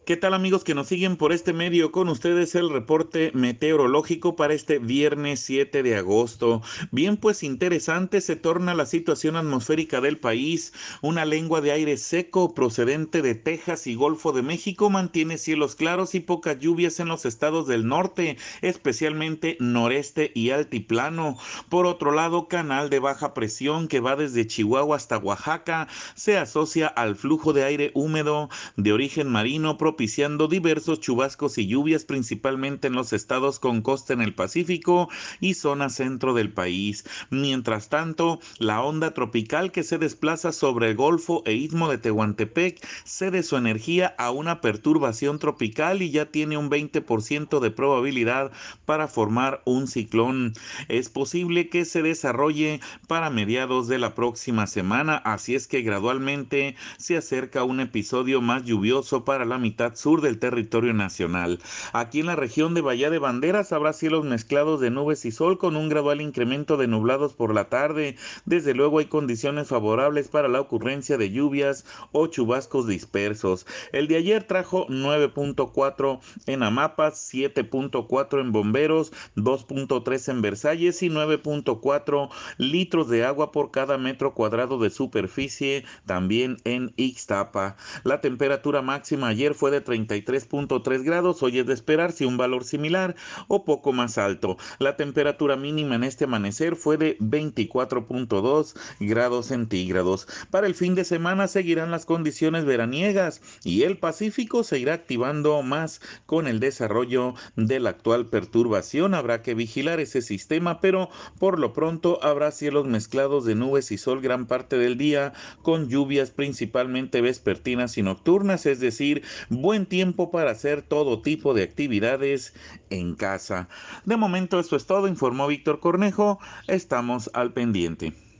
¿Qué tal amigos que nos siguen por este medio? Con ustedes el reporte meteorológico para este viernes 7 de agosto. Bien, pues interesante se torna la situación atmosférica del país. Una lengua de aire seco procedente de Texas y Golfo de México mantiene cielos claros y pocas lluvias en los estados del norte, especialmente noreste y altiplano. Por otro lado, canal de baja presión que va desde Chihuahua hasta Oaxaca se asocia al flujo de aire húmedo de origen marino, propiciando diversos chubascos y lluvias, principalmente en los estados con costa en el Pacífico y zona centro del país. Mientras tanto, la onda tropical que se desplaza sobre el Golfo e Istmo de Tehuantepec cede su energía a una perturbación tropical y ya tiene un 20% de probabilidad para formar un ciclón. Es posible que se desarrolle para mediados de la próxima semana, así es que gradualmente se acerca un episodio más lluvioso para la mitad sur del territorio nacional. Aquí en la región de Bahía de Banderas habrá cielos mezclados de nubes y sol con un gradual incremento de nublados por la tarde. Desde luego hay condiciones favorables para la ocurrencia de lluvias o chubascos dispersos. El de ayer trajo 9.4 en Amapas, 7.4 en Bomberos, 2.3 en Versalles y 9.4 litros de agua por cada metro cuadrado de superficie, también en Ixtapa. La temperatura máxima ayer fue de 33.3 grados, hoy es de esperarse un valor similar o poco más alto. La temperatura mínima en este amanecer fue de 24.2 grados centígrados. Para el fin de semana seguirán las condiciones veraniegas y el Pacífico se irá activando más con el desarrollo de la actual perturbación. Habrá que vigilar ese sistema, pero por lo pronto habrá cielos mezclados de nubes y sol gran parte del día, con lluvias principalmente vespertinas y nocturnas, es decir, buen tiempo para hacer todo tipo de actividades en casa. De momento eso es todo, informó Víctor Cornejo, estamos al pendiente.